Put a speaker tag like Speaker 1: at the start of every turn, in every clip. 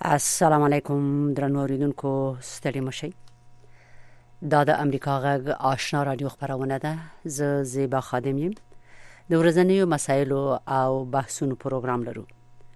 Speaker 1: السلام علیکم درنو اوریدونکو، ستړي مشئ. دا د امریکا غږ آشنا رادیو خبرونه ده. زه زیبا خادم یم. د ورځنیو مسایلو او بحثونو پروګرام لرو.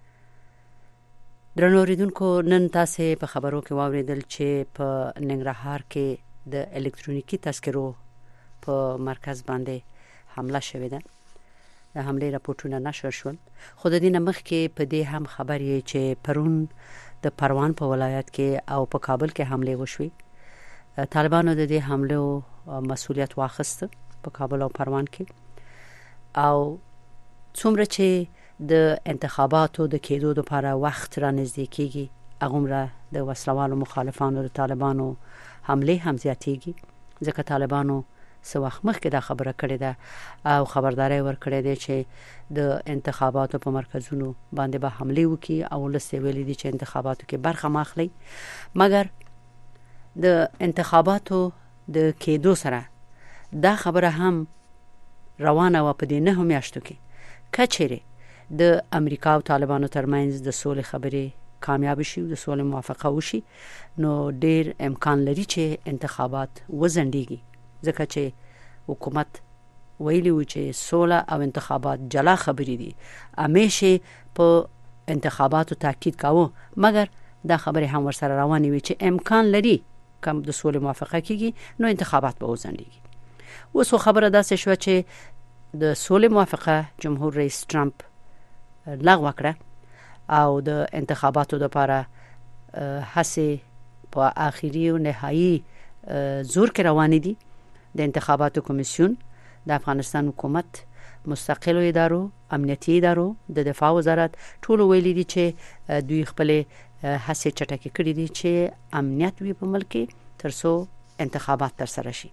Speaker 1: درنو اوریدونکو، نن تاسو په خبرو کې واوریدل چې په ننګرهار کې د الکترونیکی تذکرو په مرکز باندې حمله شوې ده. د حمله راپورټونه نشر شول، خو د دې نه مخکې په دې هم خبرې چې پرون د پروان په ولایت کې او په کابل کې حمله وشوي. طالبانو د دې حمله مسؤلیت واخیسته په کابل او پروان کې، او څومره چې د انتخاباتو د کېدو لپاره وخت را نږدې کیږي، هغومره د وسلوالو مخالفانو د طالبانو حمله هم زیاتېږي، ځکه طالبانو څه وخت مخکې دا خبره کړې ده او خبرداري ورکړې ده چې د انتخاباتو په مرکزونو باندې به حمله وکړي او لسته ویلي دي چې انتخاباتو کې برخه ماخلي. مګر د انتخاباتو د کېدو سره دا خبره هم روانه و په دې نه میاشتو کې کچېره د امریکا او طالبانو ترمنځ د سولې خبرې کامیاب شي او د سولې موافقه وشي، نو ډېر امکان لري چې انتخابات وزنديږي، ځکه چې حکومت ویلی و چې سوله او انتخابات جلا خبرې دي. همیشه په انتخاباتو تاکید کاوه، مګر دا خبره هم ورسره روانې وي چې امکان لري کوم د سولې موافقه کیږي نو انتخابات به وزنديږي. اوس خبره داسې شو چې د سولې موافقه جمهور رئیس ترامپ لغوه کړه او د انتخاباتو لپاره هڅې په آخري او نهایی زور کې روان دي. د انتخاباتو کمیسیون د افغانستان حکومت، مستقلو ادارو، امنیتي ادارو، د دفاع وزارت ټول ویلي دي چې دوی خپل هڅې چټکې کړې دي چې امنیت وي په ملک ترڅو انتخابات ترسره شي.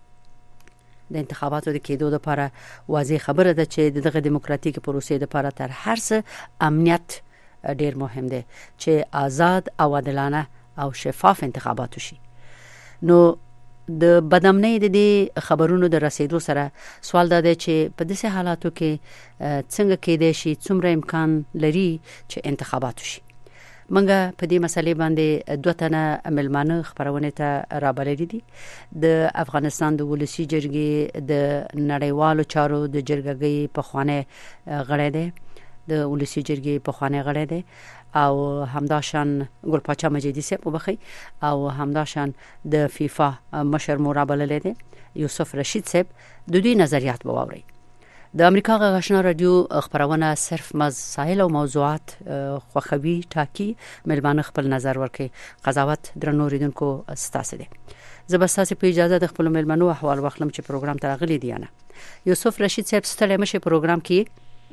Speaker 1: د انتخاباتو د کېدو لپاره واضح خبره ده چې دغه دیموکراتیک پروسې لپاره تر هر څه امنیت ډیر مهم دی چې آزاد او عادلانه او شفاف انتخابات وشي. نو د بدامنۍ د دې خبرونو د رسیدو سره سوال دا دی چې په داسې حالاتو کې څنګه کېدای شي، څومره امکان لري چې انتخابات وشي. منګه په دې مسلې باندې دوه تنه ملمانه خبرونه ته رابللي دي. د افغانستان د ولسی جرګې د نړیوالو چارو د جرګې په خوانه غړی دی، د ولسی جرګې په خوانه غړی دی، او همداشان ګل پاچا مجیدی صاحب وبخي، او همداشان د فیفا مشر مرابله دی یوسف رشید صاحب. د دوی نظریات به واوري. د امریکا غږ آشنا رادیو خبرونه صرف مسائل او موضوعات خوخوي ټاکي، ملمانه خپل نظر ورکي. قضاوت درنو ریدونکو ستاسو دي. زبستاسو په اجازه د خپل ملمنو احوال واخلم چې پروګرام ته راغلي دي. نه یوسف رشید صاحب ستړي مشه پروګرام کې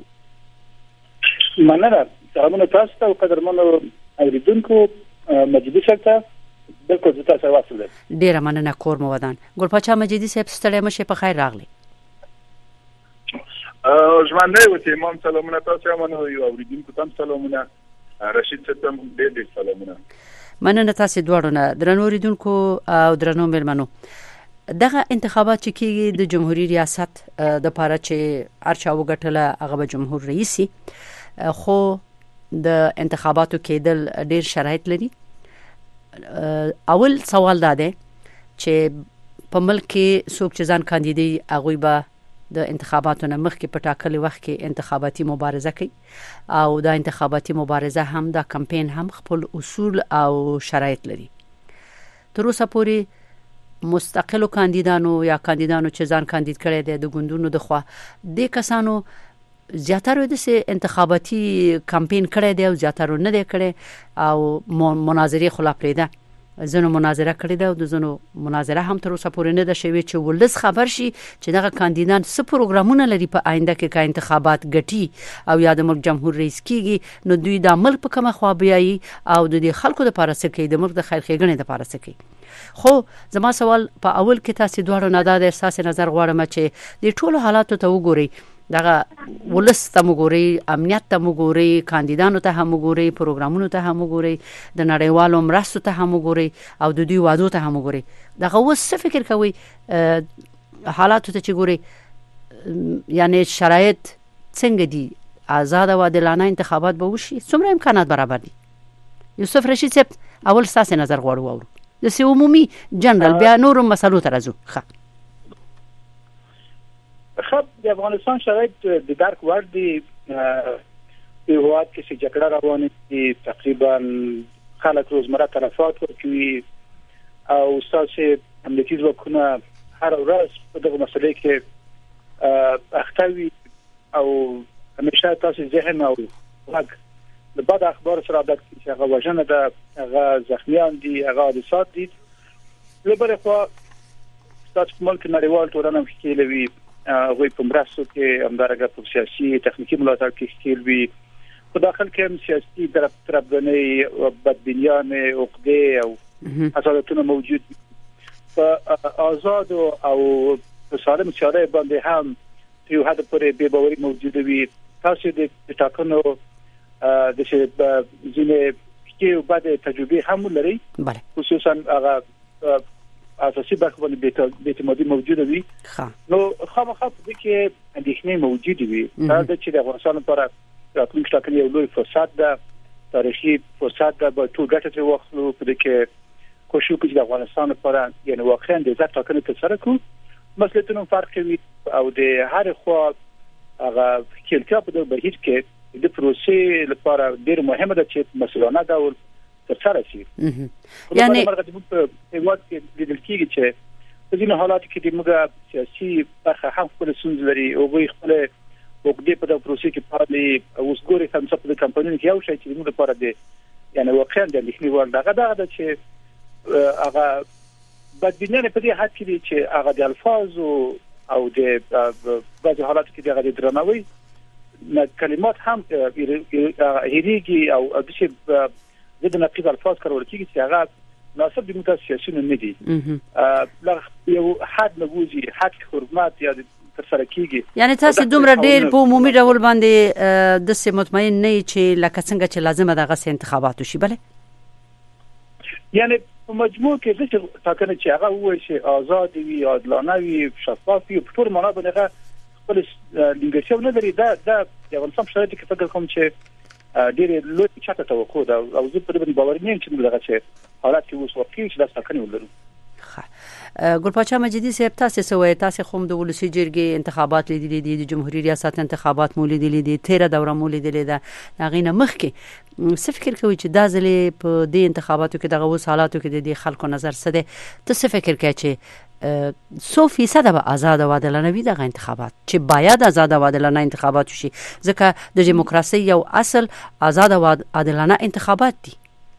Speaker 2: مننه. سلامونه تاسو ته او قدرمنو اوریدونکو. مجیدی صاحب ته بالکل تاسو واسطه
Speaker 1: ډیره مننه. کور مو ودان. ګل پاچا مجیدی صاحب ستړي مشه په خیر راغلی.
Speaker 3: ژوندۍ وته امام سلامونه تاسو منو یو اوریدونکو تاسو سلامونه. رشید صاحب ډیر سلامونه.
Speaker 1: مننه تاسو دواړو نه. درنو اوریدونکو او درنو ملمنو، دغه انتخابات چې کېږي د جمهوریت ریاست د لپاره چې ارچا وګټله هغه به جمهور رئیس، خو د انتخاباتو کېدل ډیر شرایط لري. اول سوال دا دی چې په ملک کې څوک چې ځان کاندیدي هغه به د انتخاباتو نه مخکې په ټاکلي وخت کې انتخاباتي مبارزه کوي، او دا انتخاباتي مبارزه هم دا کمپین هم خپل اصول او شرایط لري. تر اوسه پورې مستقلو کاندیدانو یا کاندیدانو چې ځان کاندید کړي دي د ګوندونو د خوا د کسانو زیاتره د انتخاباتي کمپین کړي دی او زیاتره نه دی کړي، او مناظره خلا پریده زنو مناظره کړي ده او د زنو مناظره هم تر اوسه پورې نه ده شوی چې ولس خبر شي چې دغه کاندیدان څه پروګرامونه لري په آینده کې که انتخابات ګټي او یا د ملک جمهور رئیس کیږي نو دوی د ملک په کومه خوا بیایي او د خلکو لپاره څه کوي، د ملک د خیر ښېګڼې لپاره څه کوي. خو زما سوال په اول کې تاسو دواړو نه دا د احساس نظر غواړم چې د ټولو حالاتو ته وګورئ، دغه ولس ته وګورئ، امنیت ته وګورئ، کاندیدانو ته هم وګورئ، پروګرامونو ته هم وګورئ، د نړیوالو مرستو ته هم وګورئ او د دوی وعدو ته هم وګورئ. دغه اوس څه فکر کوئ حالاتو ته چې ګورئ، یعنی شرایط څنګه دي؟ آزاد او عادلانه انتخابات به وشي؟ څومره امکانات برابر دي؟ یوسف رشید صاحب اول ستاسو نظر غواړو واورو د سی عمومي جنرال بیا نورو مسلو ته راځو.
Speaker 2: خب د افغانستان شرایط د درک وړ دي. په هواد کې چې جګړه روانه دي تقریبا خلک روزمره تلفات ورکوي او اساسي امنیتي ځواکونه هر ورځ په دغه مسلې کې اخته او همیشه تاسو ذهن او وګ د بد اخبار سره عادت کې هغه وژنه ده، هغه زخمیان دي، هغه حادثات دي. لبره خو تاسو ملک نړیوال ټولنه کې لوي غوي په مرستو کې همدارنګه په سیاسي تخنیکی ملاتړ کې کېږي. په داخل کې هم سیاسي طرفداري او بدبینیانه او عقده او حسادتونه موجود دي. په آزاد او سالم سیاله باندې هم یو حد پورې بے باوري موجود وي. تاسو د ټاکنو د ځینې کې بعد تجربه هم لري، خصوصا هغه اساسي برخه باندې به اعتمادي موجوده وي. نو خامخا د کې اندېښنې موجوده وي. دا چې د افغانستان لپاره راتلونکي ټاکنې یو لوی فرصت ده، تاریخي فرصت ده. به ټول ګټه واخلو په دې کې کوشش وکړو چې د افغانستان لپاره یعنی واقعا د ځکه ټاکنې ترسره کړو. مسلطونو فرق کوي او د هر خوا هغه کلتیا په دغه بهیر کې د پروسې لپاره ډېر مهمه ده چې مسؤلانه ډول ترسره شي.
Speaker 1: یعنی
Speaker 2: مرګ د هیواد کې د دلکیږي چې په ځینو حالاتو کې د موږ سیاسي برخه هم خپل سنځ لري او غوي خپل وګړي په دغه پروسې کې پاتې او وسګوري هم څه په کمپاینونو کې یو شي چې موږ لپاره د یعنی واقعا د لیکنې ور دغه ده چې هغه بدبینانه په دې حد کې دي چې هغه د الفاظ او د بعض حالاتو کې دغه درناوی کلمات هم هریږي او د څه د نقیض الفاظ کارول کېږي چې هغه مناسب دي متاسیاسونه نه دي. یو حد نبوزي حد حرمت یا ترسره کېږي.
Speaker 1: یعنی تاسو دومره ډېر په عمومي ډول باندې د څه مطمئن نه چې لکه څنګه چې لازمه دغه انتخابات وشي. بله
Speaker 2: یعنی په مجموع کې د ټاکنې چې هغه وایي چې آزاد وي، عادلانه وي، شفاف وي، په ټول معنا باندې هغه خپل لیګسیو نه لري. دا د افغانستان په شرایطو کې فکر کوم چې ډېر لوی چاته توقع ده او زه په دې باندې باور نه یم چې موږ دغه حالات کې اوس واقعي چې دا ټاکنې ولرو.
Speaker 1: ګلپاچا مجیدي صاحب تاسو سوې تاسو خو د ولسی جرګې انتخابات لیدلې دي، د جمهوریت ریاست انتخابات مو لیدلې دي، 13 دوره مو لیدلې ده. هغه نه مخکې څه فکر کوي چې دا ځلې په دې انتخاباتو کې دغه وسالاتو کې د خلکو نظر څه ده؟ ته څه فکر کوي چې 100% به آزاد او عادلانه وي دغه انتخابات، چې باید آزاد او عادلانه انتخابات وشي ځکه د دیموکراسي یو اصل آزاد او عادلانه انتخابات دي؟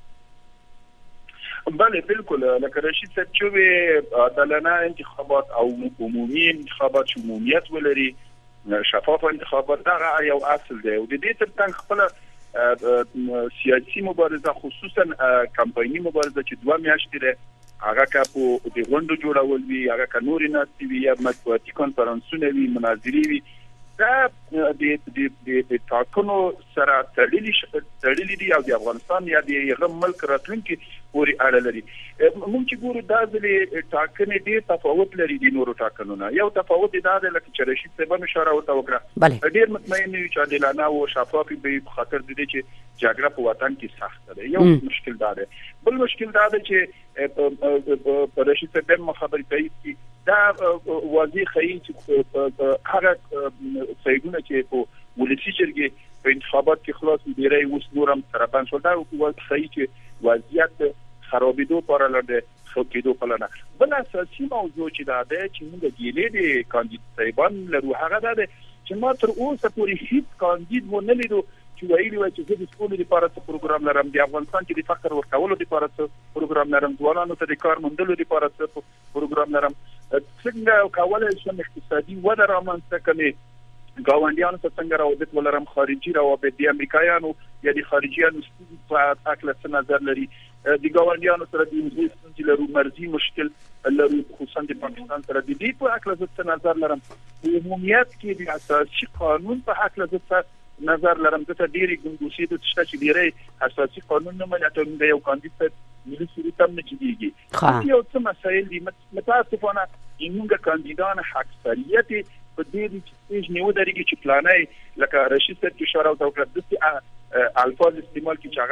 Speaker 3: بله بالکل لکه رشید صاحب چې عادلانه انتخابات او عمومي انتخابات عمومیت ولري، شفاف انتخابات دا یو اصل دی او د دې ترڅنګ خپل سیاسي مبارزه خصوصا کمپایني مبارزه چې 2 میاشتې ده هغه کا په د غونډو جوړول وی، هغه کا نور نه وی یا مطبوعاتي کانفرنسونه وی، مناظرې وی، دا د ټاکنو سره تړلې دي او د افغانستان یا د هغه ملک راتلونکي پورې اړه لري. موږ چې ګورو دا ځلې ټاکنې ډېر تفاوت لري د نورو ټاکنونو. یو تفاوت دا دی لکه چې رشید صاحب اشاره وکړه، ډېر مطمئن یو چې عادلانه او شفاف به په خاطر د دې چې جګړه په وطن کې سخت ده. یو مشکل دا دی. بل مشکل دا دی چې په رشید صاحب مخابري کوي دا واضح خیي چې هغه سیدونه چې په ولسی جرګې په انتخابات کې خلاص ډیری اوس نورم ترپان شو، دا واضح خیي چې وضعیت خرابېدو پر لاره خو په لاره. بل اساسي موضوع چې دا ده چې موږ ګیلې دي کاندیدان لرو هغه دا ده چې ما تر اوسه پورې هیڅ کاندید مو نه لیدو چې ویلي وای چې د سکول لپاره پروګرام لرم، د افغانستان کې د فقر ورکولو لپاره پروګرام لرم، ځوانانو ته د کار موندلو لپاره پروګرام لرم، څنګه کولای شم اقتصادي وده رامنځته کړم، ګاونډیانو ته څنګه روابط ولرم، خارجي روابط د امریکایانو یا د خارجيانو په اړه څه نظر لري، د ګاونډیانو سره د انګلیسي لرو مرزي مشکل لرو، خصوصا د پاکستان سره د دې په اړه څه نظر لرم، د عمومیت کې د اساسي قانون په اړه څه نظر لرم. د ډېری ګنګوسي د تشته چې ډېری اساسي قانون نه ملاتړ د یو کاندید ملي سریت هم نه کیږي. یو څه مسایل دي متاسفانه موږ کاندیدان اکثریت په دې چې نیو درېږي چې پلانای لکه رشید صاحب اشاره وکړه د الفاظ استعمال کې چې هغه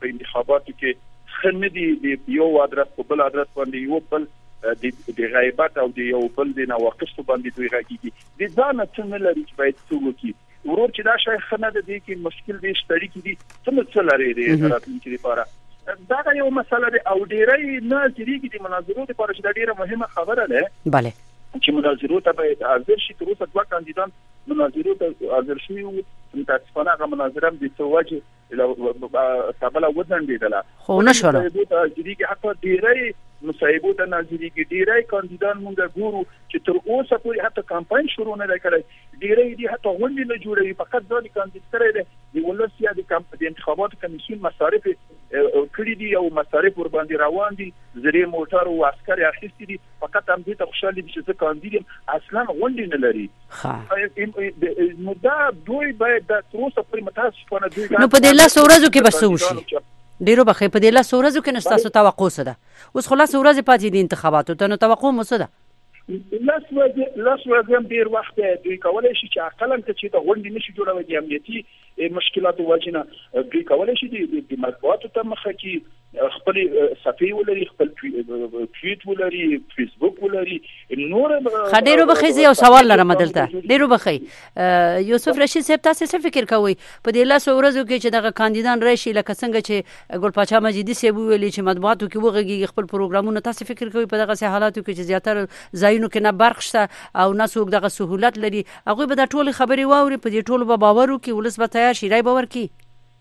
Speaker 3: په انتخاباتو کې خنه دي یو ادرس په بل ادرس باندې یو بل د غیبت او د یو بل د نواقص باندې دوی راګيږي د ځان څنګه لري چې باید څه وکړي ورور چې دا شای خنه د دې کې مشکل دي شتري کې دي څه لري د راتلونکي لپاره دا یو مسله ده او ډیرې ناظریږي د مناظرو لپاره چې دا ډیره مهمه خبره ده
Speaker 1: bale
Speaker 3: چې مناظرو ته باید حاضر شي تر اوسه دوه کاندیدان مناظرو ته حاضر شي او متاسفانه هغه مناظره د توجه تابله ودانډیدله
Speaker 1: خو نشوره
Speaker 3: د دې حتی ډیرې مصاحبو ته ناظریږي ډیرې کاندیدان مونږ ګورو چې تر اوسه پورې حتی کمپاین شروع نه کړی ډیرې دي حتی غونډې نه جوړوي فقط ځان کاندید کړی دی د ولس یا د انتخاباتو کمیسیون مصارف کړی دي او مصارف ور باندې روان دي زری موټر او عسكر اخیستي دي فقط هم دې ته خوشاله دي چې ځکه کاندید اصلا غونډې نه لري نو دا دوی باید د تر اوسه پورې متاسفانه دوی
Speaker 1: نو په دې لاس ورځو کې بس وشي ډیرو بخې په دې لاس ورځو کې نستاسو توقع څه ده اوس خلاص ورځ پاتې دي انتخاباتو ته نو توقع مو څه ده
Speaker 3: لاس ورځم ډیر وخت دوی کولای شي چې عقلاً چې د غونډې نشي جوړوي د امنیتي مشکلاتو وجنه دوی کولای شي د مطبوعاتو ته مخه کې خپل صفحه ولري خپل ټویټ ولري فیسبوک ولري نور
Speaker 1: خډیرو بخې یو سوال لرم دلته ډیرو بخې یوسف رشید صاحب تاسو څه فکر کوئ په دې لاس ورځو کې چې دغه کاندیدان راشي لکه څنګه چې ګل پاچا مجیدی صاحب ویلي چې مطبوعاتو کې وغږیږي خپل پروګرامونه تاسو فکر کوئ په دغه حالاتو کې چې زیاتره ځایونو کې نه برق شته او نه څوک دغه سہولت لري هغه به د ټولو خبري واوري په دې ټولو به باور وکړي ولس به تیار شي راي باور کی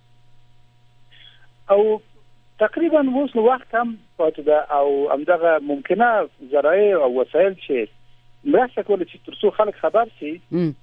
Speaker 2: او تقریبا اوس نو وخت هم پاتې ده او همدغه ممکنه ذرایع او وسایل چې مرسته کوي چې ترڅو خلک خبر شي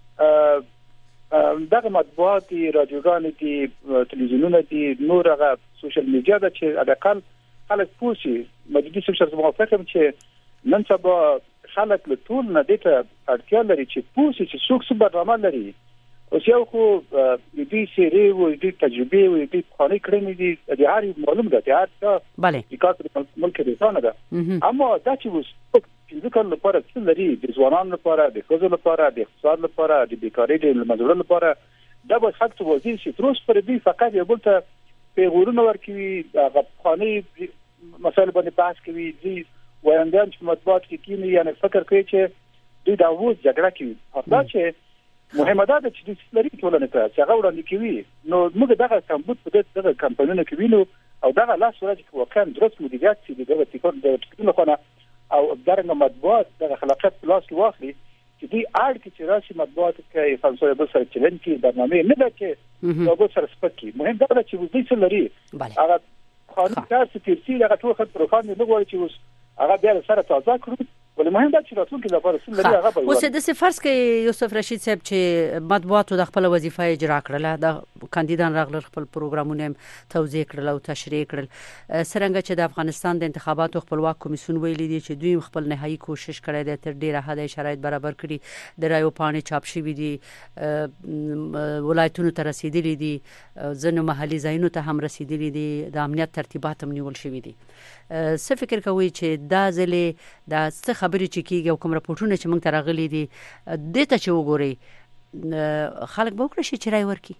Speaker 2: دغه مطبوعات رادیوګان دي تلویزیونونه دي نور هغه سوشل میډیا ده چې اقل خلک پوښي مجلس سره موافقم چې نن سبا خلک له ټول نه دته اړتیا لري چې پوښي چې څوک څه برنامه لري اوس یو خو د دې سری او د تجربه او د قانوني کړنې دي د هر معلوم ده چې هر
Speaker 1: bale
Speaker 2: د کار ملک د ځانه ده اما دا چې اوس چې ځکه لپاره څه لري د ځوانانو لپاره د ښځو لپاره د اقتصاد لپاره د بیکاری د مزړو لپاره دا به حق ته وزیر شي تر اوسه پر دې فقط یو بل ته پیغورونه ورکوي هغه قانوني مسایل باندې بحث کوي دي وایندان چې مطبوعات کې کینی یعنی فکر کوي چې دوی دا وځ جګړه کوي دا چې مهمه ده چې د لري ټولنه ته چې هغه وړاندې کوي نو موږ دغه کمبود په دغه کمپاینونو کې وینو او دغه لاس ورځ کې واقعا درست مدیریت چې دغه تکون د ټولنه خونه او درنګ مطبوعات دغه خلاقیت په لاس واخلي چې دوی اړ کې چې راشي مطبوعات کې فلسفه به سره چلن کې برنامه نه ده چې یو سره سپکی مهم ده چې دوی څه لري هغه قانون تاسو تفصیل هغه ټول خط پروفان نه غواړي چې اوس هغه بیا سره تازه کړو ولې مهم ده چې راتلونکي لپاره څه لري هغه
Speaker 1: اوس د فرض کې یوسف رشید صاحب چې مطبوعاتو د خپل وظیفه اجرا کړله د کاندیدان راغلل خپل پروګرامونه توضیح کړل او تشریح کړل څنګه چې د افغانستان د انتخاباتو خپلواک کمیسیون ویلي دي چې دوی خپل نهایی کوشش کړی دی تر ډیره حد شرایط برابر کړي د رایو پاڼې چاپ شوي دي ولایتونو ته رسیدلي دي ځینو محلي ځایونو ته هم رسیدلي دي د امنیت ترتیبات هم نیول شوي دي څه فکر کوي چې دا ځلې د څه خبرې چې کیږي او کوم راپورټونه چې موږ ته راغلي دي د ته چې وګوري خلک به وکړي چې رای ورکړي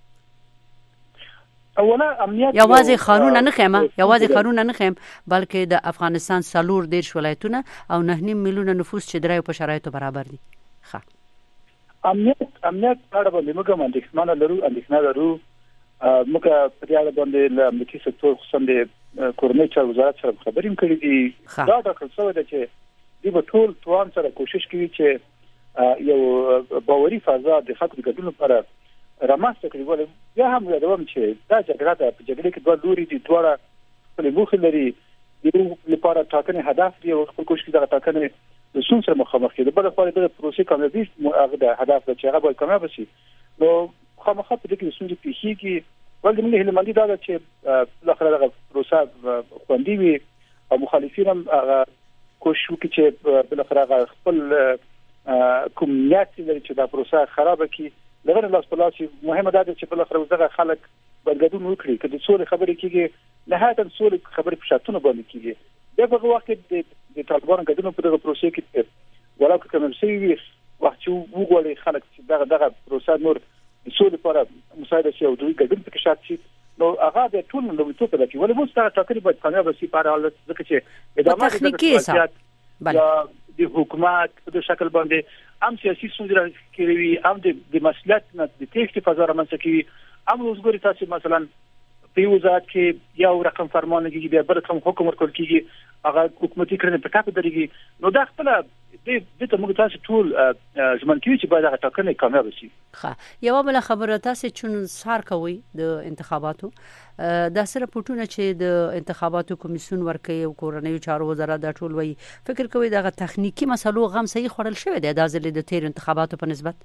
Speaker 2: اوله امنیت
Speaker 1: یوازې قانون نه خېمه یوازې قانون نه خېم بلکې د افغانستان سالور ډیر ولایتونه او 9.5 میلیونه نفوس چې درایو په شرایطو برابر دي ښه
Speaker 2: امنیت اړه باندې موږ اندېښنه لرو موږ په دې اړه باندې له امنیتي سکتور خصوصا د کورنۍ چارو وزارت سره خبرې کړې دي دا د خلکو ده چې دوی په ټول توان سره کوشش کوي چې یو باوري فضا د خلکو د ګډون لپاره رامنځته کړي ولې یا هم یادوم چې دا جګړه ده په جګړه کې دوه لوري دي دواړه خپل موخې لري د لپاره ټاکنې هدف دی او خپل کوشش دغه ټاکنې د سون سره مخامخ دي بل خو د پروسې کامیابی هغه د هدف چې هغه باید کامیاب شي نو خامخا په دې کې سون په هي کې ولې موږ هله مندي دا چې الاخر دغه پروسه خوندي وي او مخالفین هم کوشش وکړي چې بل اخر خپل کوم نیت لري چې دا پروسه خراب کړي دغه لاس په لاس مهمه ده چې بل اخر دغه خلک بدګدون وکړي کله څول خبرې کیږي نهایت څول خبرې په شاتونه باندې کیږي دغه وخت د طالبان ګډون په دغه پروسه کې ولاکه کوم څه وي وخت چې وګوري خلک چې دغه پروسه نور څول لپاره مساعده شي او دوی ګډون پکې شات شي نو هغه د ټول نو ته په کې ولې مو ستاسو ټاکنې باید کامیاب شي په اړه ځکه چې ادامه
Speaker 1: تخنیکی حساب
Speaker 2: د حکومت په شکل باندې هم سیاسي ستونزې کوي هم د مسؤلیت نه د تېښتې فضا رامنځته کوي هم وګورئ تاسو مثلا په وزارت کې یو رقم فرمان کېږي بیا بل رقم حکم ورکول کېږي هغه حکومتي کړنې په ټاکه درېږي نو دا خپل د ته موږ تاسو ټول ژمن کوي چې باید هغه ټاکنې کامیاب شي.
Speaker 1: ښه یو بل خبره تاسو چې سار کوي د انتخاباتو د سره پټونه چې د انتخاباتو کمیسیون ورکوي او کورنۍ چارو وزارت د ټول وی فکر کوي دغه تخنیکی مسلو غم صحیح خورل شوی دی د ځلې د تیر انتخاباتو په نسبت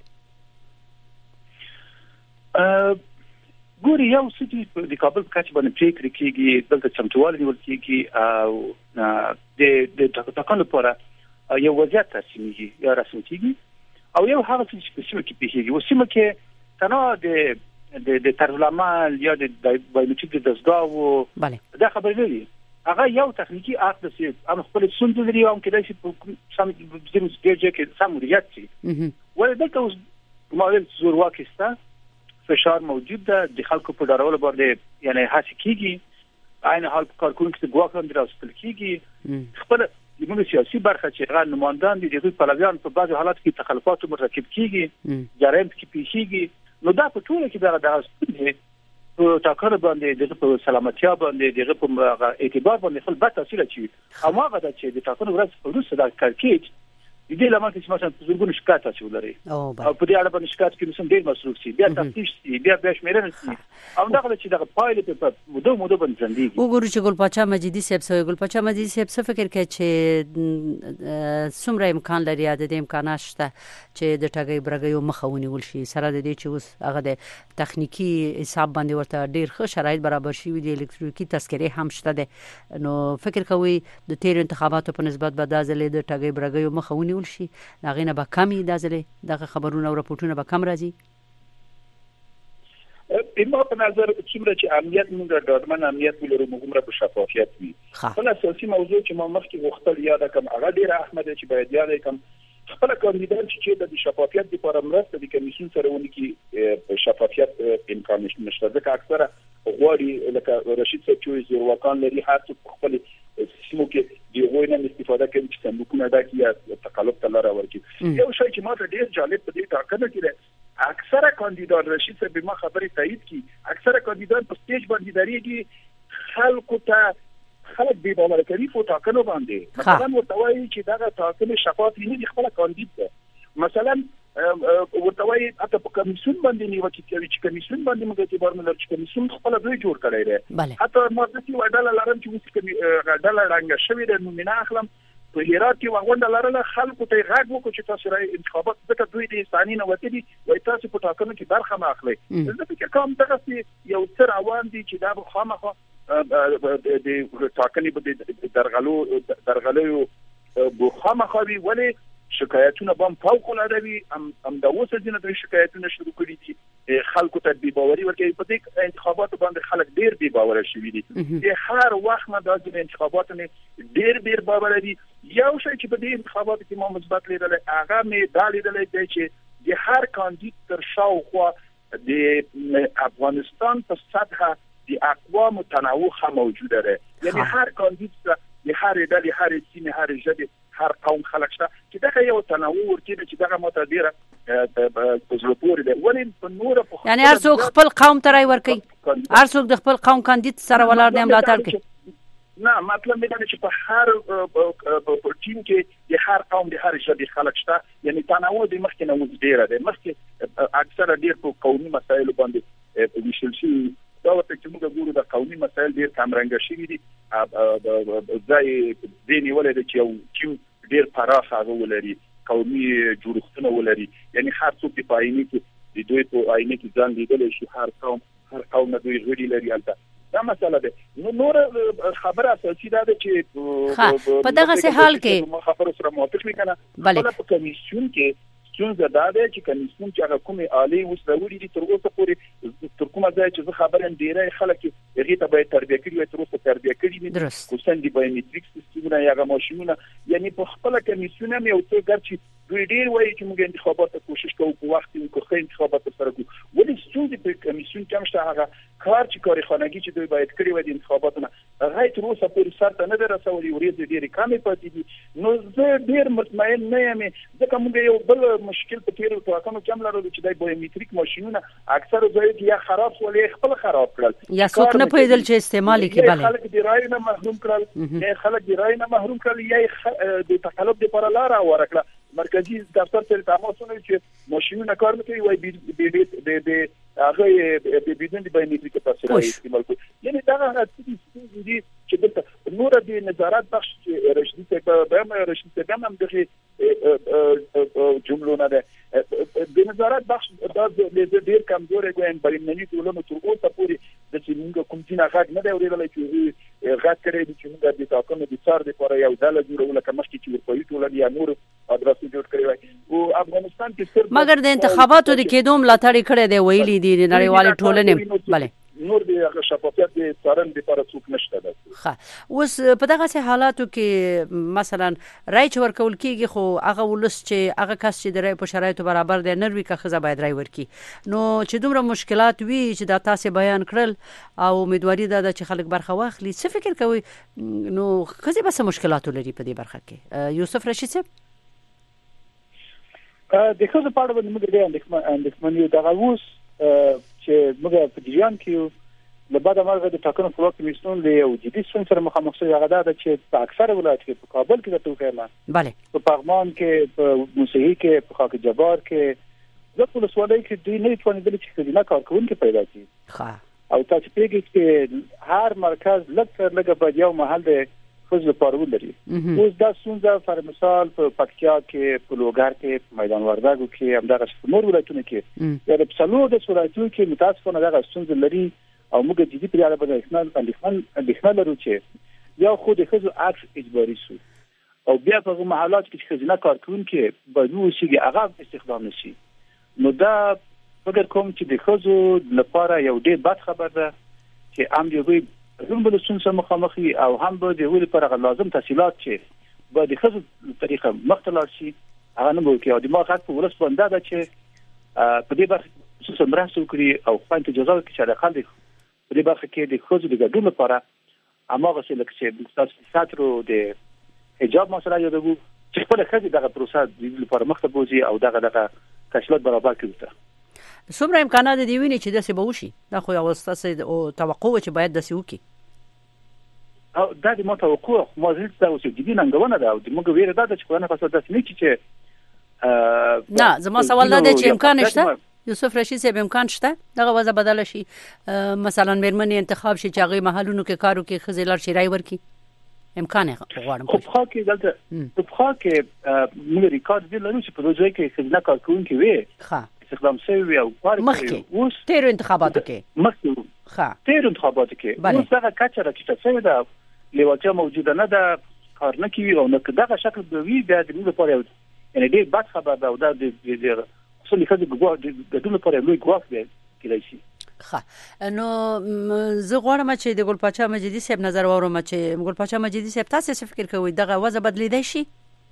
Speaker 2: ګوري یو څه د کابل په کچه باندې پریکړې کېږي دلته چمتووالی نیول کېږي او د ټاکنو لپاره یو وضعیت رسميږي یا رسم کېږي او یو هغه څه چې په سیمه کې پیښیږي او سیمه کې تنها د طرزالعمل یا د بایومټریک د دستګاو دا خبرې نه دي هغه یو تخنیکی اخت چې هم خپل څنډه لري او کله چې سم د سټیج کې سم مدیریت شي ولې دلته اوس معلوم زور واکسته فشار موجود ده د خلکو په ډارولو باندې یعنی هڅه کیږي عین حال کارکونکو ته ګواښ هم راوستل کیږي خپل د سیاسي برخه چې غیر نمائندان دي د پلویان په بعض حالات کې تخلفات مرتکب کیږي جرایم کې پیښیږي نو دا په ټول کې دغه ستونزې په ټاکنو باندې د سلامتیا باندې د په اعتبار باندې خپل بد تاثیر اچوي او هغه د چې د ټاکنو ورځ په روسه د کارکېج د دې لامل چې مثلا په زورګونو شکایت اچول لري او په دې اړه باندې شکایت کې ډېر مصروف شي بیا تفتیش شي بیا شمیرنه شي او دغه چې دغه پایله په موده باندې ځندېږي
Speaker 1: وګورو چې ګلپاچا مجیدي صاحب سوی ګلپاچا مجیدي صاحب څه فکر کوي چې څومره امکان لري د امکانات شته چې د ټاګي برګیو مخه ونیول شي سره د دې چې اوس هغه د تخنیکی حساب باندې ورته ډېر ښه شرایط برابر شي د الکترونیکی تذکرې هم شته ده نو فکر کوي د تیر انتخاباتو په نسبت به د ځلې د ټاګي برګیو مخه ونیول شي ناغینه به کمی دازلې دغه خبرونه او راپورټونه به کم راځي
Speaker 3: په په نظر څومره چې امنیت موږ ډاډمن امنیت ولرو موږ په شفافیت وي خپل اساسي موضوع چې ما مخکې وختل یاد کوم هغه ډیره احمد چې باید یاد کوم خپل کاندیدان چې د شفافیت لپاره مرسته د کمیسیون سره ونی کې په شفافیت امکان نشته ځکه اکثره غواړي لکه رشید صاحب چې زورواکان لري هر څه خپل سیمو کې دی غوښنه استفاده کوي چې صندوقونه ډاکي تقلب تلاره ورکړي یو شی چې ما ته ډیر جالب په دې ټاکنه کې اکثره کاندیدان رشید صاحب ما خبرې تایید کی اکثره کاندیدان په سټیج باندې دریږي خلکو ته خلک به باور کوي په ټاکنو باندې مثلا ورته چې دا ټاکنه شفاف نه دي خپل کاندید ده مثلا ورته وایي اته په کمیسیون باندې نیوکه کوي چې کمیسیون باندې موږ اعتبار نه لرو چې کمیسیون خپل دوی جوړ کړی دی حتی مرتي وډاله لرم چې اوس ډاله رنګ شوی د نومینه اخلم په هرات کې وغونډه لرله خلکو ته غږ وکړو چې تاسو راي انتخابات ځکه دوی د انساني نه وته دي وای تاسو په ټاکنو کې برخه ما اخلي زه فکر کوم دغه یو څه روان دي چې دا به خامخا د ټاکنې په درغلو خامخا وی ولې شکایتونه بم فوق العاده وي هم د اوسه دینه د شکایتونه شروع کړي دي خلکو ته بي باوري ورکوي په دې انتخاباتو باندې خلک ډیر بي باور شوي دي د هر وخت نه د انتخاباتو ډیر باور دي یو شی چې په دې انتخاباتو کې ما مثبت لیدل هغه مې دا لیدل چې د هر کاندید تر شاوخوا د افغانستان په سطح د اقوام تنوع موجوده ده یعنی هر کاندید د هر ډلې هر سیمه هر ژبه هر قوم خلک شته چې دا یو تنوع ورته چې دا متدیره په زړه ده ولې په نور په
Speaker 1: یعنی هر څوک خپل قوم ته راي ورکوي هر څوک د خپل قوم کاندید سره ولاړ دی ملاتړ کوي
Speaker 3: نه مطلب دا چې په هر ټیم کې د هر قوم د هر ژبه خلک شته یعنی تنوع د مخکې نه ډیره ده مخکې اکثره ډیر په قومي مسایلو باندې په ویشل شي دا ورته چې موږ ګورو د قومي مسایل ډیر کمرنګ شوي دي ځای دیني ولې چې یو ټیم ډیر پراخ هغه ولري قومي جوړښتونه ولري یعنی هر څوک په آینه کې د دوی په آینه کې ځان لیدل شي هر قوم دوی غړي لري البته دا مسله ده نور خبره اساسي ده چې
Speaker 1: په دغه حال کې
Speaker 3: خبره سره موافق نه کنه په کمیسیون کې څنګه دا ده چې کمیسیون چې هغه کومه عالی وسلوړي دي تر اوسه پورې تر کومه ځای چې خبرم ډیره خلک هغه ته به تربیه کړي تر اوسه تربیه کړي دي کوسن دی بایومټریک سیستمونه یا ماشینونه یعنی په خپل کمیسیون هم یو څه ګرځي دوی ډیر وایي چې موږ انتخابات کوشش کوو په وخت کې خو انتخابات سره کوو ولې ستونزې په کمیسیون کې هم شته. هغه کار چې کاري خانگی چې دوی باید کړی و د انتخاباتو نه هغه تر اوسه پورې سر ته نه دی رسولی، ورځې ډېرې کمې پاتې دي. نو زه ډېر مطمئن نه یم، ځکه موږ یو بل مشکل په تېرو ټاکنو کې هم لرلو چې د بایومتریک ماشینونه اکثره ځایو کې یا خراب شول یا خپل خراب کړل،
Speaker 1: یا څوک نه پوهېدل چې استعمال یې کړي.
Speaker 3: خلک د رایې نه محروم کړل، یا خلک د رایې نه محروم کړل، یا د تقلب لپاره لاره هواره کړه. مرکزی دفتر سره تماس ونیو چې ماشینونه کار نه کوي، وایي د هغه بدون د بایومتریک تاثیر استعمال کوي. یعنی دا هغه څه دي چې د نور د نظارت بخش رشدي صاحب هم دغه جملو نه ده. د نظارت بخش دا ډېر کمزورې ګوین برېمني ټولنو تر اوسه پورې د چې کوم ځینې غږ نه دی اورېدلی چې غږ کړی دی چې موږ د ټاکنو د څار لپاره یو ډله جوړو لکه مخکې چې اروپایي ټولنې یا نور ادرسونه جوړ کړی وای. او افغانستان کې صرف
Speaker 1: مګر د انتخاباتو د کېدو ملاتړ کړی دی، ویلي دي د نړیوالې ټولنې. بله
Speaker 3: نور د شفافیت د څارنې لپاره څوک نشته ده.
Speaker 1: ښه، اوس په دغه حالاتو کې مثلا رای چې ورکول کېږي، خو هغه ولس چې هغه کس چې د رای په شرایطو برابر دی نر وي که ښځه باید رای ورکړي، نو چې دومره مشکلات وي چې دا تاسې بیان کړل او امیدواري دا ده چې خلک برخه واخلي، څه فکر کوئ نو ښځې به څه مشکلاتو لري په دې برخه کې؟ یوسف رشید صاحب
Speaker 2: د ښځو په اړه باندې موږ ډېر اندېښمن یو. دغه اوس چې موږ په جریان کې یو له بعده مرغه د ټاکنو په وخت کمیسیون له یو جدي ستونزې سره مخامخ شوی. هغه دا ده چې په اکثره ولایت کې، په کابل کې درته وښیم،
Speaker 1: بله
Speaker 2: په پغمان کې، په موسهي کې، په خاک جبار کې، زه په ولسوالۍ کې دوی نه توانېدلي چې ښځینه کارکوونکي پیدا کړي. او تاسو پوهېږئ چې هر مرکز لږ تر لږه باید یو محل د ښځو لپاره ولري. اوس دا ستونزه پر مثال په پکتیا کې، په لوګر کې، په میدان وردګو کې، همدغسې په نور ولایتونو کې، یا د څلورو داسې ولایتونو کې متاسفانه دغه ستونزه لري. او موږ جدي پرې اړه باندې اندېښنه لرو چې یا خو د ښځو عکس اجباري شو او بیا په هغو محلاتو کې چې ښځینه کارکوونکي باید واوسېږي هغه استخدام نه شي. نو دا فکر کوم چې د ښځو لپاره یو ډېر بد خبر ده چې هم د هغوی هم به له ستونزو سره مخامخ وي او هم به د هغوی لپاره لازم تحصیلات چې باید د ښځو طریقه مخ ته لاړ شي هغه نه به وکړي. او دماغ غږ په ولس باندې دا ده چې په دې برخه کې خصوصا مرسته وکړي او خپل اجازه ورکړي چې د خلک په دې برخه کې د ښځو د ګډون لپاره هماغسې لکه چې ستاسو ساترو د حجاب مسله یادوو چې خپله ښځې دغه پروسه د لپاره مخ ته بوځي او دغه تشکیلات برابر کړي ورته.
Speaker 1: څومره امکانات دي ویني چې داسې به وشي؟ دا خو یو ستاسو توقع چې باید داسې وکړي.
Speaker 2: او دا د ما توقع ما زه دا اوس جدي ننګونه ده او د موږ ویره دا چې قانون فساد داسې نه چې
Speaker 1: نه. زما سوال دا دی چې امکان شته یوسف رشید صاحب، امکان شته دغه وضع بدله شي؟ مثلا میرمنې انتخاب شي چې هغوی محلونو کې کار وکړي، ښځې لاړ شي رای ورکړي، امکان یې غواړم.
Speaker 2: خو په خوا کې دلته په خوا کې موږ ریکارډ دې لرو چې په دې ځای کې ښځینه کارکوونکي وي استخدام شوي وي او کار کوي. اوس
Speaker 1: تېرو انتخاباتو کې
Speaker 2: تېرو انتخاباتو کې اوس دغه کچه راټیټه شوې ده، لیوالتیا موجوده نه ده، کار نه کوي. او نو که دغه شکل به وي بیا د موږ لپاره یعنې ډېر بد خبر ده او دا د خصوصي ښځې د ګډون لپاره لوی ګواښ دی کېدای شي.
Speaker 1: نو زه غواړم چې د ګل پاچا مجیدي صاحب نظر واورم چې ګل پاچا مجیدي صاحب تاسو څه فکر کوئ دغه وضع بدلیدای شي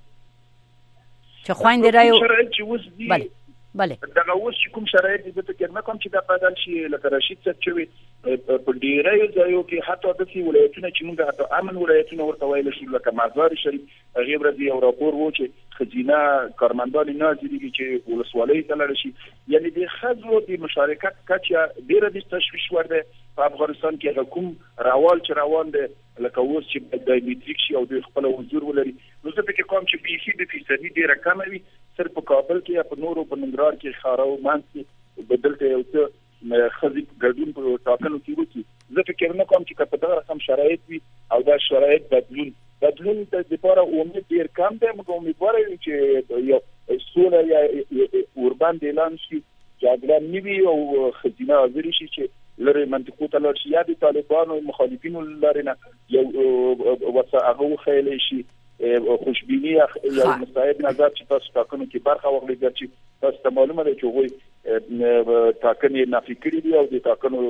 Speaker 1: چې خويندې رایو؟ بله
Speaker 3: دغه اوس چې کوم شرایط دي ته کې نه کوم چې دا بدل شي لکه رشید صاحب چې په ډیرې ځایو کې حتی د سی ولایتونو چې موږ حتی امن ولایتونه ورته ویل شي لکه مزار شریف غیر رضی او راپور وو چې خزینه کارمندان نه ځي چې ولسوالۍ ته لاړ شي. یعنی د خزو د مشارکت کچه ډیره د تشویش ورده په افغانستان کې حکوم راوال چې روان دي لکه اوس چې د میټریک شي او د خپل حضور ولري. نو څه فکر کوم چې بي سي د فیصدي ډیره کم وي صرف په کابل کې یا په نورو په ننګرهار کې خارو مانسي بدلته یو څه خزي ګډون په ټاکنو کې وکړي. زه فکر نه کوم چې په دغه رقم شرایط وي او دا شرایط بدلون د لپاره امید ډیر کم دی. موږ امیدوار یو چې یو سوله یا اوربان اعلان شي جګړه نیوي او خزینه حاضر شي چې لري منطقو ته لار شي یا د طالبانو مخالفینو لري نه یو وسعه خیلی شي خوشبینی یا مستعد نظر چې تاسو ټاکنو کې برخه واخلئ چې تاسو معلومه ده چې هغوی ټاکنې نافي کړي دي او د ټاکنو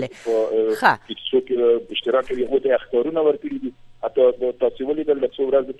Speaker 3: په څوک اشتراک کوي هغوی ته اختیارونه ورکړي دي. حتی تاسو ولیدل د څو ورځې کې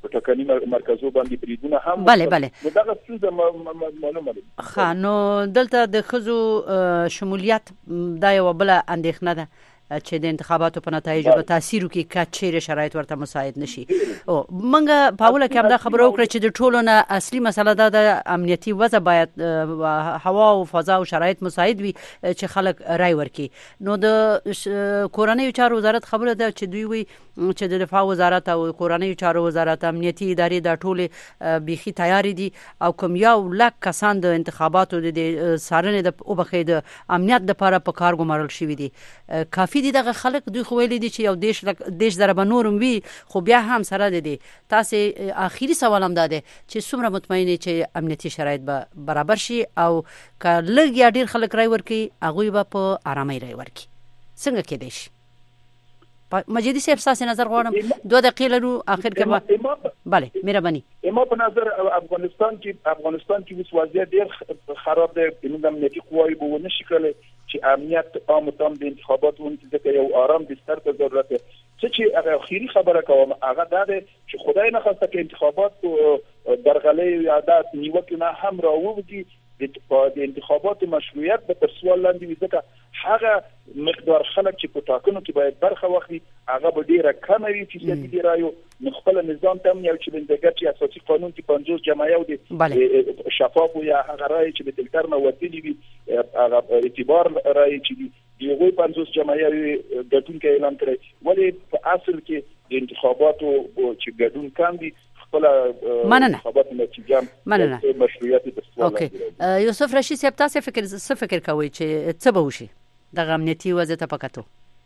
Speaker 3: په ټاکني مرکزو باندې بریدونه هم
Speaker 1: بله
Speaker 3: دا څه معلومه ده.
Speaker 1: ښه، نو دلته د ښځو شمولیت دا یو بل اندېښنه ده چې د انتخاباتو په نتایجو به تاثیر وکړي که چیرې شرایط ورته مساعد نشي. او منګه په اوله کې هم دا خبره وکړه چې د ټولو نه اصلي مسله دا د امنیتي وضع باید هوا او فضا او شرایط مساعد وي چې خلک رای ورکړي. نو د کورنیو چارو وزارت خبره ده چې دوی وي چې د دفاع وزارت او کورنیو چارو وزارت امنیتي ادارې دا ټول بيخي تیاری دي او کوم یو لک کسان د انتخاباتو د سارنې د وبخې د امنیت لپاره په کار ګمارل شوی دي. کافي دي دغه خلک دوی خو ویلي دي چې یو دیش ضرب نورم وي، خو بیا هم سره دي. تاسو اخیری سوال هم ده چې څومره مطمئنه چې امنیتي شرایط به برابر شي او که لږ یا ډیر خلک رای ورکړي هغه به په آرامۍ رای ورکړي؟ څنګه کېدای شي؟ مجیدی صاحب تاسو نظر غواړم 2 دقیقې لرو اخر کې. بله مهرباني.
Speaker 3: ما په نظر افغانستان کې اوس وضعیت ډیر خراب دی. د امنیتي قواوی به ونه شي کولای چې امنیت عام تام د انتخاباتو ونتیجه یو آرام بستر ته ضرورت دی. چې هغه اخیری خبره کوم هغه دا ده چې خدای نه خواسته کې انتخابات درغلې عادت نیوکه نه هم راووږي د انتخاباتو مشروعیت به تر سوال لاندې وي، ځکه هغه مقدار خلک چې په ټاکنو کې باید برخه واخلي هغه به ډیره کم وي فیصدي دی رایو. خپل نظام ته یو چې بندګر چې اساسي قانون کې 50 جمعیت او د شفاف یا هغه رای چې به تلتر نه وتلی وي هغه اعتبار رای چې یو 50 جمعیت ګډون کې اعلان کړی، ولی په اصل کې د انتخاباتو چې ګډون کم دي
Speaker 1: مننه.
Speaker 3: مشروعیت
Speaker 1: اوکې یوسف رشید صاحب تاسو فکر کوئ چې څه به وشي د امنیتي وضع ته پکاتو؟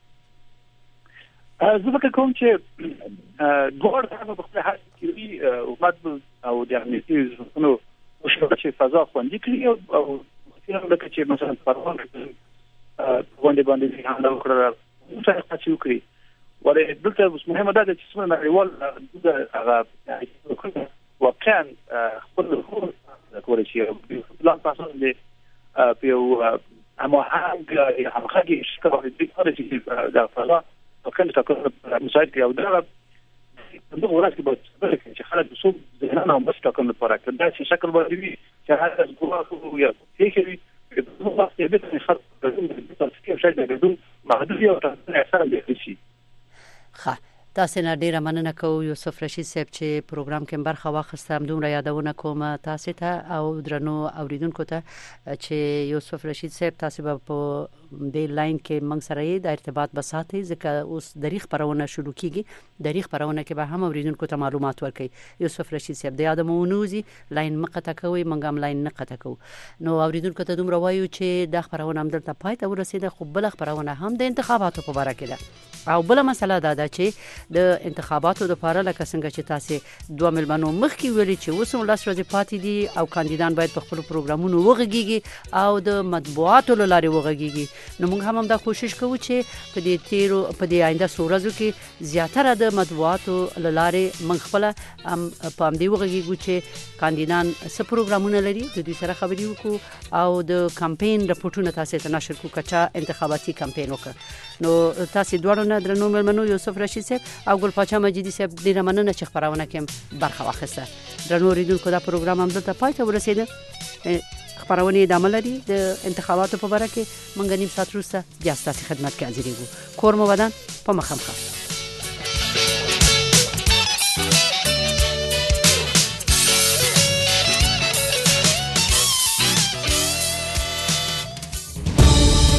Speaker 2: زه فکر کوم چې ګور هغه په خپل حق کې حکومت او د امنیتي ځواکونو چې فضا خوندي کړي او لکه چې مثلا پرون باندې حمله وکړه څه وکړي. ولې دلته مهمه ده چې څنګه نړیوال هغه واقعا خپل کول شي پلان تاسو دې په یو هماهنګ همغږي شکل د د فضا او کله تاسو مساعد یو دا د ورځ کې به چې خلک څو ځنه هم بس تاکم لپاره کړه دا چې شکل باندې وي چې هغه ګواخو یا هیڅ په وخت کې به خلک د تاسو کې شاید د محدودیت او تاسو سره د شي.
Speaker 1: ښه، تاسو نه ډیره مننه کوم یوسف رشید صاحب چې پروګرام کې برخه واخیستم. دومره یادونه کوم تاسو ته او درنو اوریدونکو ته چې یوسف رشید صاحب تاسو په د لاین کې موږ سره د ارتباط بساتي، ځکه اوس دریغ پرونه شروع کیږي. دریغ پرونه کې به هم اوریدونکو ته معلومات ورکړي. یوسف رشید صاحب د یادمو نوزي لاین مقطع کوي، موږ هم لاین نه قطع کوو. نو اوریدونکو ته دومره وایو چې د خبرونه هم دلته پای ته ورسیده، خو بل خبرونه هم د انتخاباتو په اړه کې ده. او بل مسله دا ده چې د انتخاباتو لپاره لکه څنګه چې تاسو 2 ملمنو مخکې ویلي چې اوس هم لاس ورځې پاتې دي او کاندیدان باید په خپل پروګرامونو وغږیږي او د مطبوعاتو لارې وغږیږي. نو موږ هم دا کوشش کوو چې په دې آینده ورځو کې زیاتره د مطبوعاتو لارې موږ خپل په همدې وغږیږو چې کاندیدان څه پروګرامونه لري د دوی سره خبرې وکړو او د کمپاین رپورټونه تاسو ته نشر کوو کچا انتخاباتي کمپاین وکړو. نو تاسو دوړو نه درنو ملمنو یوسف رشید صاحب او ګل پاچا مجیدی صاحب ډیره مننه چې خبرونه کې برخه واخیسته. درنو ریډونکو دا پروګرام هم دلته پای ته ورسیده. خبرونه ادامه لري د انتخاباتو په اړه کې. مونږ نیم ساعت وروسته بیا ستاسو خدمت کې حاضرېږو. کور مو ودان په مخامخ.